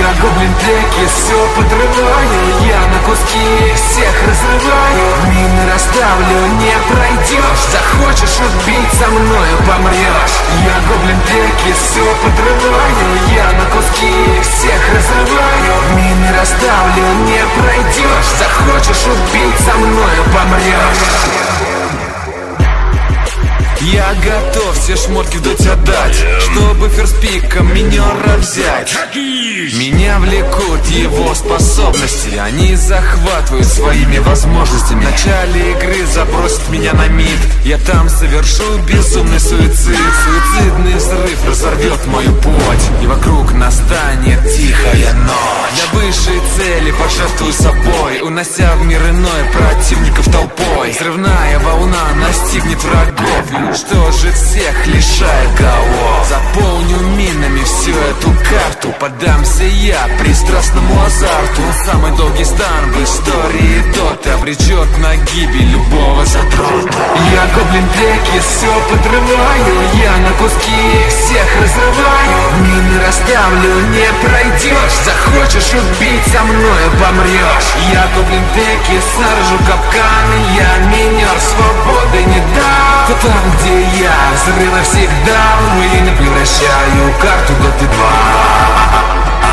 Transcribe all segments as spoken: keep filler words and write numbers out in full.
Я гоблин теки, все подрываю, я на куски всех разрываю. Мины расставлю, не пройдешь, захочешь убить, со мною помрешь. Я гоблин теки, все подрываю, я на куски всех разрываю. Мины расставлю, не пройдешь, захочешь убить, со мною помрешь. Я готов все шмотки вдуть отдать, чтобы ферспиком минера взять. Меня влекут его способности, они захватывают своими возможностями. В начале игры забросит меня на мид, я там совершу безумный суицид. Суицидный взрыв разорвет мою плоть, и вокруг настанет тихая ночь. Для высшей цели пожертвую собой, унося в мир иной противников толпой. Взрывная волна настигнет врагов, что же всех лишает голов. Заполню минами всю эту карту, поддамся я пристрастному азарту. Самый долгий стан в истории доты обречет на гибель любого задрота. Я гоблин теки, все подрываю, я на куски всех разрываю. Мины расставлю, не пройдешь, захочешь убить, со мною помрешь. Я гоблин теки, сажу капканы, я минер, свободы не дам. Там, где я, взрывы всегда, в руины превращаю карту доты два.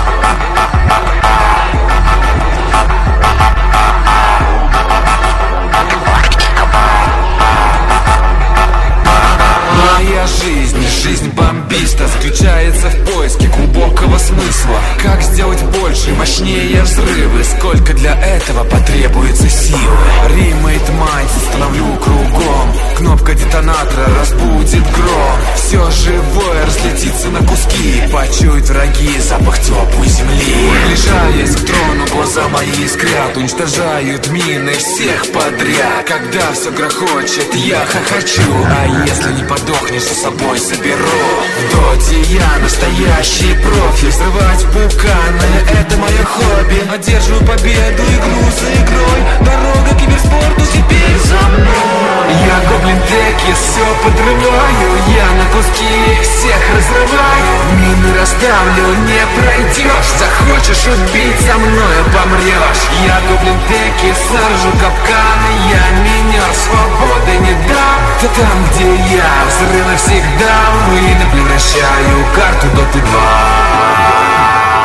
Моя жизнь, жизнь бомбиста, заключается в поиске глубокого смысла. Как сделать больше, мощнее взрывы, сколько для этого потребуется силы. Ремейт майнд установлю кругом, кнопка детонатора разбудит гром. Все живое разлетится на куски, почуют враги запах теплой земли. Приближаясь к трону, глаза мои искрят, уничтожают мины всех подряд. Когда все грохочет, я хохочу, а если не подохнешь, за собой заберу. В доте я настоящий профи, взрывать пуканы — это мое хобби. Одерживаю победу игру за игрой, дорога к киберспорту теперь за мной. Я гоблин теки, все подрываю, я на куски всех разрываю. Мины расставлю, не пройдешь, захочешь убить, со мною помрешь. Я гоблин теки, сажу капканы, я минер, свободы не дам. Да там, где я, взрывы всегда, в руины превращаю карту доты два.